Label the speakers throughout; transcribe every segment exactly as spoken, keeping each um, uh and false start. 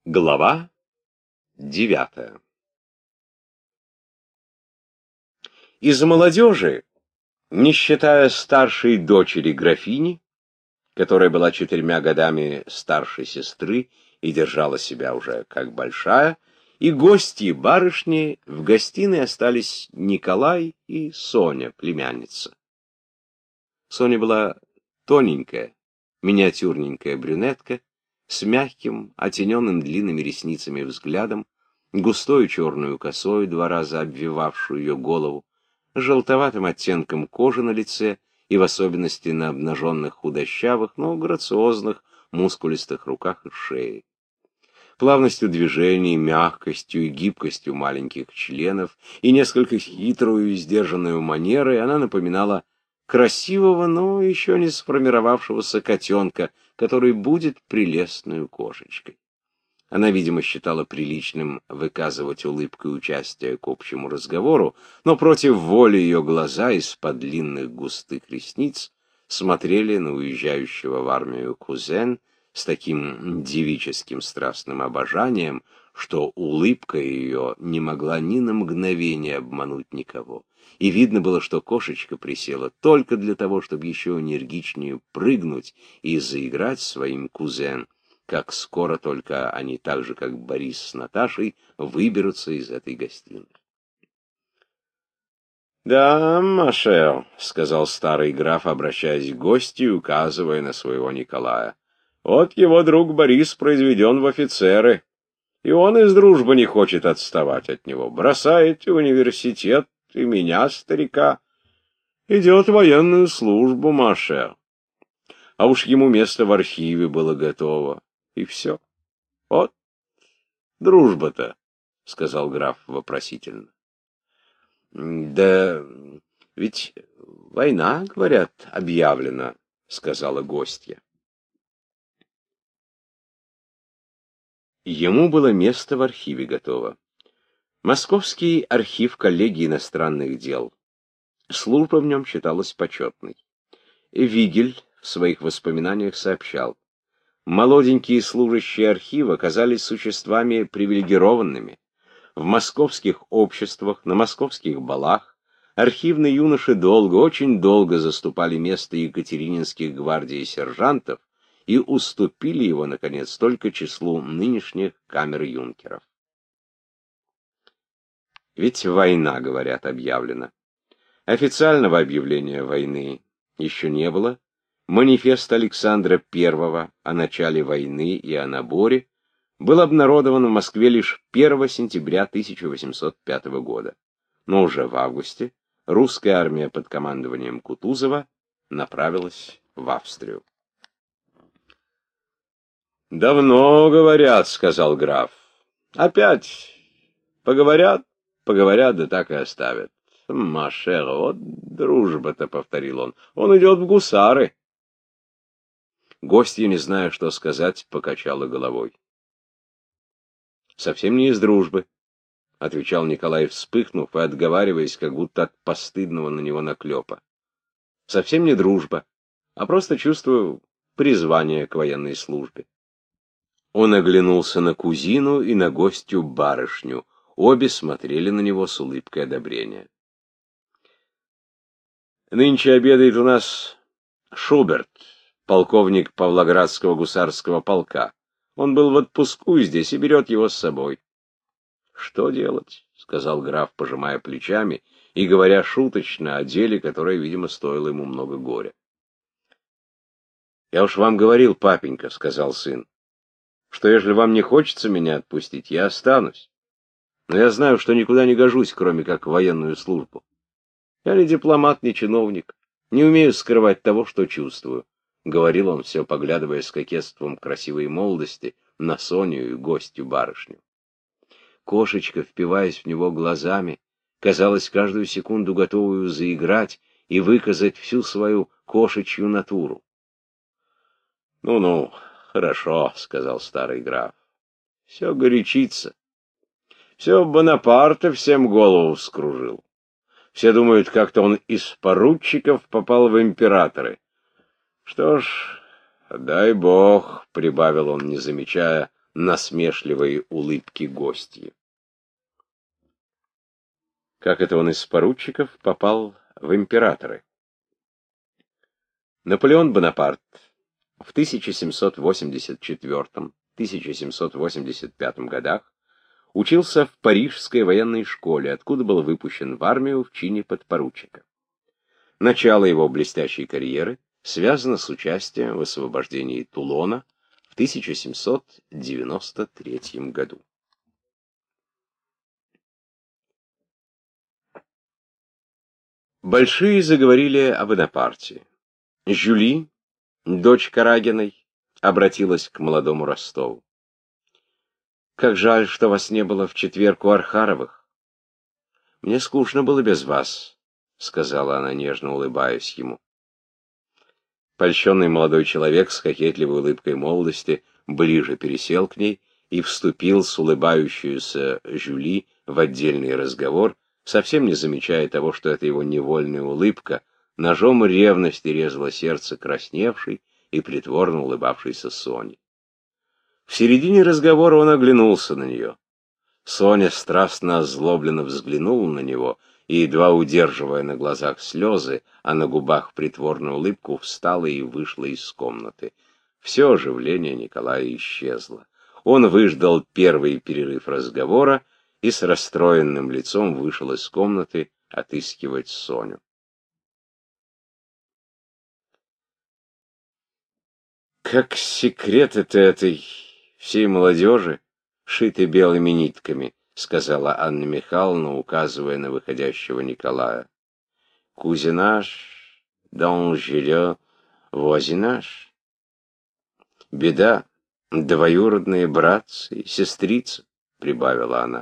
Speaker 1: Глава девятая. Из молодежи, не считая старшей дочери графини, которая была четырьмя годами старше сестры и держала себя уже как большая, и гости барышни, в гостиной остались Николай и Соня, племянница. Соня была тоненькая, миниатюрненькая брюнетка, с мягким, оттененным длинными ресницами взглядом, густой черную косой, два раза обвивавшую ее голову, желтоватым оттенком кожи на лице и в особенности на обнаженных худощавых, но грациозных, мускулистых руках и шее. Плавностью движений, мягкостью и гибкостью маленьких членов и несколько хитрую и сдержанную манерой она напоминала красивого, но еще не сформировавшегося котенка, который будет прелестной кошечкой. Она, видимо, считала приличным выказывать улыбкой участие к общему разговору, но против воли ее глаза из-под длинных густых ресниц смотрели на уезжающего в армию кузен с таким девическим страстным обожанием, что улыбка ее не могла ни на мгновение обмануть никого. И видно было, что кошечка присела только для того, чтобы еще энергичнее прыгнуть и заиграть своим кузен, как скоро только они, так же как Борис с Наташей, выберутся из этой гостиной. «Да, Машер», — сказал старый граф, обращаясь к гостю и указывая на своего Николая, — «вот его друг Борис произведен в офицеры, и он из дружбы не хочет отставать от него, бросает университет и меня, старика, идет в военную службу, Машер. А уж ему место в архиве было готово, и все. Вот дружба-то», — сказал граф вопросительно. «Да ведь война, говорят, объявлена», — сказала гостья. Ему было место в архиве готово. Московский архив коллегии иностранных дел. Служба в нем считалась почетной. Вигель в своих воспоминаниях сообщал: молоденькие служащие архива казались существами привилегированными. В московских обществах, на московских балах архивные юноши долго, очень долго заступали место екатерининских гвардии сержантов и уступили его, наконец, только числу нынешних камер-юнкеров. Ведь война, говорят, объявлена. Официального объявления войны еще не было. Манифест Александра Первого о начале войны и о наборе был обнародован в Москве лишь первого сентября тысяча восемьсот пятого года. Но уже в августе русская армия под командованием Кутузова направилась в Австрию. «Давно говорят», — сказал граф. «Опять поговорят, поговорят, да так и оставят. Машер, вот дружба-то», — повторил он. «Он идет в гусары». Гостья, не зная, что сказать, покачала головой. «Совсем не из дружбы», — отвечал Николай, вспыхнув и отговариваясь, как будто от постыдного на него наклепа. «Совсем не дружба, а просто чувствую призвание к военной службе». Он оглянулся на кузину и на гостью барышню. Обе смотрели на него с улыбкой одобрения. «Нынче обедает у нас Шуберт, полковник Павлоградского гусарского полка. Он был в отпуску здесь и берет его с собой». «Что делать?» — сказал граф, пожимая плечами и говоря шуточно о деле, которое, видимо, стоило ему много горя. «Я уж вам говорил, папенька», — сказал сын, — «что ежели вам не хочется меня отпустить, я останусь. Но я знаю, что никуда не гожусь, кроме как в военную службу. Я не дипломат, не чиновник, не умею скрывать того, что чувствую», — говорил он, все поглядывая с кокетством красивой молодости на Соню и гостью барышню. Кошечка, впиваясь в него глазами, казалось каждую секунду готовую заиграть и выказать всю свою кошечью натуру. «Ну-ну, хорошо», — сказал старый граф. «Все горячится. Все Бонапарта всем голову вскружил. Все думают, как-то он из поручиков попал в императоры. Что ж, дай бог», — прибавил он, не замечая насмешливой улыбки гостьи. Как это он из поручиков попал в императоры? Наполеон Бонапарт в тысяча семьсот восемьдесят четвёртом — тысяча семьсот восемьдесят пятом годах учился в Парижской военной школе, откуда был выпущен в армию в чине подпоручика. Начало его блестящей карьеры связано с участием в освобождении Тулона в тысяча семьсот девяносто третьем году. Большие заговорили о Бонапарте. Жюли, дочь Карагиной, обратилась к молодому Ростову. «Как жаль, что вас не было в четверг у Архаровых. Мне скучно было без вас», — сказала она, нежно улыбаясь ему. Польщенный молодой человек с кокетливой улыбкой молодости ближе пересел к ней и вступил с улыбающейся Жюли в отдельный разговор, совсем не замечая того, что эта его невольная улыбка ножом ревности резала сердце красневшей и притворно улыбавшейся Сони. В середине разговора он оглянулся на нее. Соня страстно озлобленно взглянула на него и, едва удерживая на глазах слезы, а на губах притворную улыбку, встала и вышла из комнаты. Все оживление Николая исчезло. Он выждал первый перерыв разговора и с расстроенным лицом вышел из комнаты отыскивать Соню. Как секреты-то этой всей молодежи шиты белыми нитками, — сказала Анна Михайловна, указывая на выходящего Николая. Кузинаж, донжеле, возинаж. Беда, двоюродные братцы и сестрица, — прибавила она.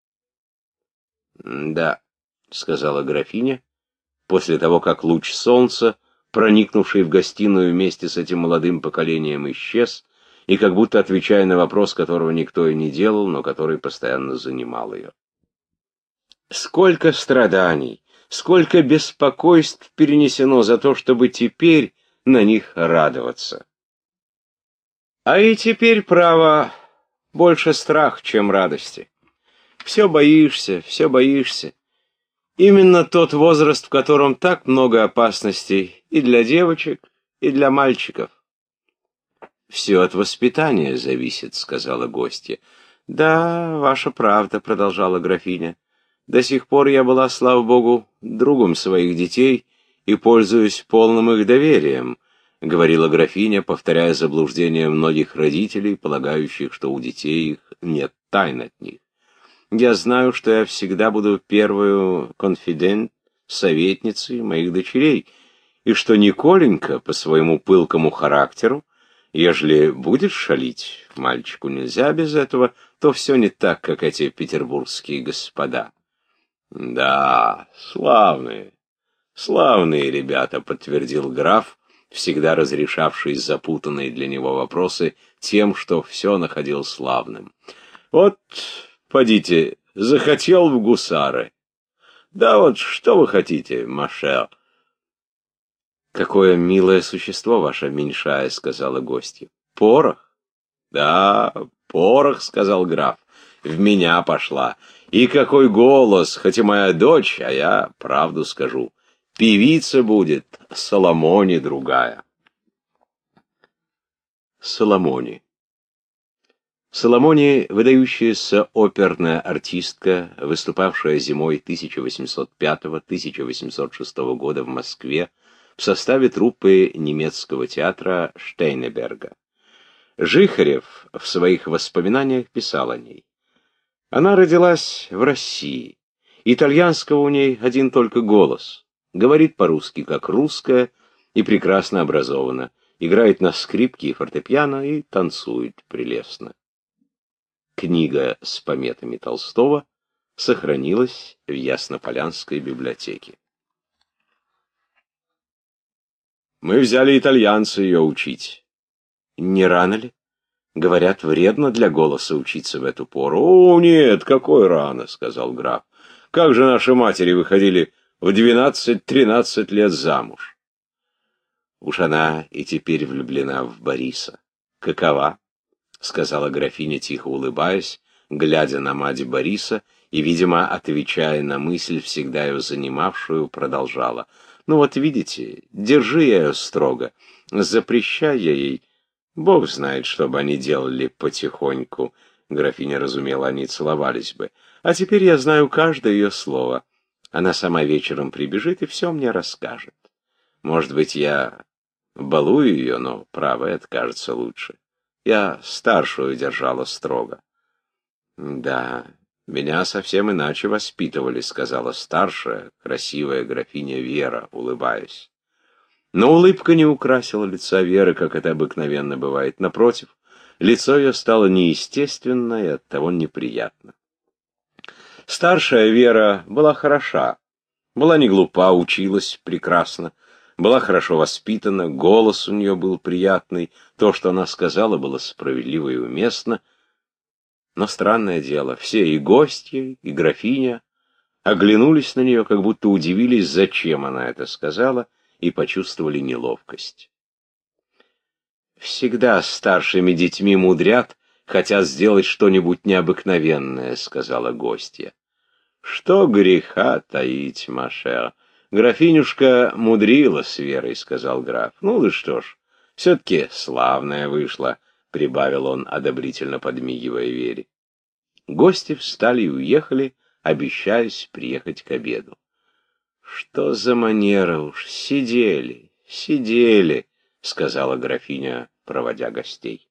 Speaker 1: — Да, — сказала графиня, после того, как луч солнца, проникнувший в гостиную вместе с этим молодым поколением, исчез, и как будто отвечая на вопрос, которого никто и не делал, но который постоянно занимал ее. Сколько страданий, сколько беспокойств перенесено за то, чтобы теперь на них радоваться. А и теперь, право, больше страх, чем радости. Все боишься, все боишься. Именно тот возраст, в котором так много опасностей и для девочек, и для мальчиков. «Все от воспитания зависит», — сказала гостья. «Да, ваша правда», — продолжала графиня. «До сих пор я была, слава богу, другом своих детей и пользуюсь полным их доверием», — говорила графиня, повторяя заблуждение многих родителей, полагающих, что у детей их нет тайн от них. «Я знаю, что я всегда буду первую конфидент, советницей моих дочерей, и что Николенька по своему пылкому характеру, ежели будет шалить, мальчику нельзя без этого, то все не так, как эти петербургские господа». «Да, славные, славные ребята», — подтвердил граф, всегда разрешавший запутанные для него вопросы тем, что все находил славным. «Вот, подите, захотел в гусары. Да вот что вы хотите, Машер?» «Какое милое существо ваша меньшая», — сказала гостья. «Порох?» «Да, порох», — сказал граф. «В меня пошла. И какой голос, хоть и моя дочь, а я правду скажу. Певица будет, Соломони другая». Соломони. Соломони — выдающаяся оперная артистка, выступавшая зимой тысяча восемьсот пятого — тысяча восемьсот шестого года в Москве в составе труппы немецкого театра Штейнберга. Жихарев в своих воспоминаниях писал о ней. Она родилась в России. Итальянского у ней один только голос. Говорит по-русски, как русская, и прекрасно образована. Играет на скрипке и фортепиано и танцует прелестно. Книга с пометами Толстого сохранилась в Яснополянской библиотеке. Мы взяли итальянца ее учить. Не рано ли? Говорят, вредно для голоса учиться в эту пору. О, нет, какой рано, сказал граф. Как же наши матери выходили в двенадцать-тринадцать лет замуж? Уж она и теперь влюблена в Бориса. Какова? — сказала графиня, тихо улыбаясь, глядя на мать Бориса, и, видимо, отвечая на мысль, всегда ее занимавшую, продолжала. «Ну вот видите, держи я ее строго, запрещай я ей. Бог знает, что бы они делали потихоньку». Графиня разумела, они целовались бы. «А теперь я знаю каждое ее слово. Она сама вечером прибежит и все мне расскажет. Может быть, я балую ее, но, право, это кажется лучше. Я старшую держала строго». «Да, меня совсем иначе воспитывали», — сказала старшая, красивая графиня Вера, улыбаясь. Но улыбка не украсила лица Веры, как это обыкновенно бывает. Напротив, лицо ее стало неестественно и оттого неприятно. Старшая Вера была хороша, была не глупа, училась прекрасно, была хорошо воспитана, голос у нее был приятный, то, что она сказала, было справедливо и уместно. Но странное дело, все, и гостья, и графиня, оглянулись на нее, как будто удивились, зачем она это сказала, и почувствовали неловкость. «Всегда с старшими детьми мудрят, хотят сделать что-нибудь необыкновенное», — сказала гостья. «Что греха таить, Машер? Графинюшка мудрила с Верой», — сказал граф. «Ну да что ж, все-таки славная вышла», — прибавил он, одобрительно подмигивая Вере. Гости встали и уехали, обещаясь приехать к обеду. «Что за манера уж, сидели, сидели», — сказала графиня, проводя гостей.